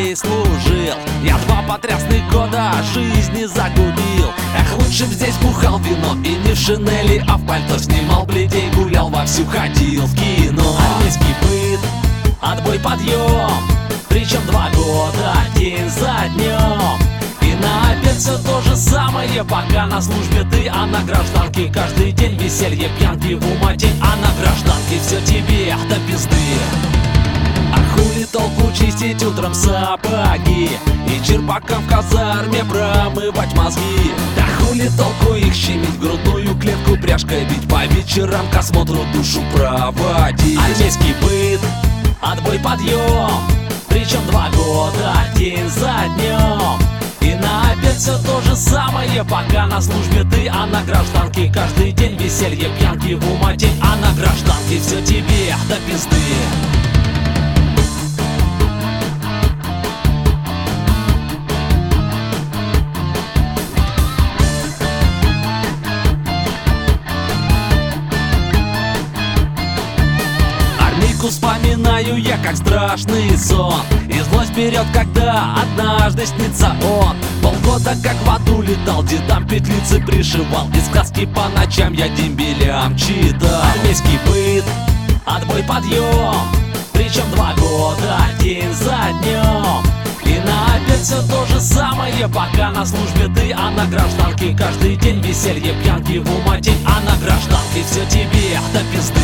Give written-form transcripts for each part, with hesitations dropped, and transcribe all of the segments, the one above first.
ей служил. Я 2 потрясных года жизни загубил. Эх, лучше б здесь бухал вино и не в шинели, а в пальто. Снимал бледей, гулял вовсю, ходил в кино. Армейский быт, отбой, подъем, причем 2 года, день за днем. И на обед все то же самое, пока на службе ты, а на гражданке каждый день веселье, пьянки в умотень. А на гражданке все тебе до пизды. А хули толку чистить утром сапоги и черпаком в казарме промывать мозги? Да хули толку их щемить, грудную клетку пряжкой бить, по вечерам к осмотру душу проводить? Армейский быт, отбой, подъем, причем 2 года, день за днем. И на обед все то же самое, пока на службе ты, а на гражданке каждый день веселье, пьянки в умотень. А на гражданке все тебе до пизды. Вспоминаю я как страшный сон, и злость берет, когда однажды снится он. Полгода как в аду летал, дедам петлицы пришивал, и сказки по ночам я дембелям читал. Армейский быт, отбой, подъем, причем 2 года, день за днем. И на обед все то же самое, пока на службе ты, а на гражданке каждый день веселье, пьянки в умотень. А на гражданке все тебе до пизды.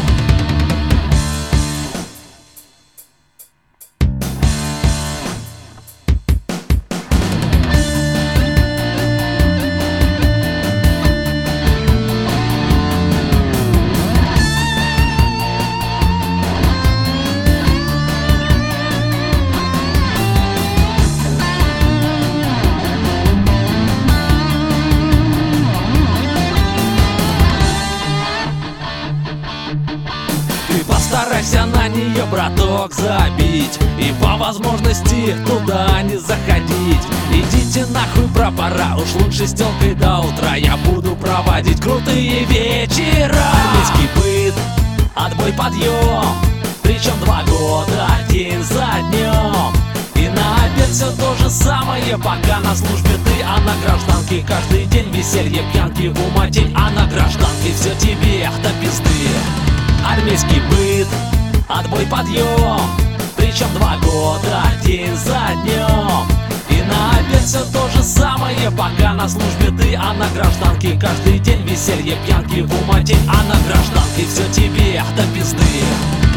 Постарайся на нее, браток, забить и по возможности туда не заходить. Идите нахуй, пропора, уж лучше с тёлкой до утра я буду проводить крутые вечера. Армейский быт, отбой, подъем, причем 2 года, день за днем. И на обед все то же самое, пока на службе ты, а на гражданке каждый день веселье, пьянки в умотень. А на гражданке все тебе до пизды. Армейский быт, отбой, подъем, причем 2 года, день за днем. И на обед все то же самое, пока на службе ты, а на гражданке каждый день веселье, пьянки в умотень. А на гражданке все тебе до пизды.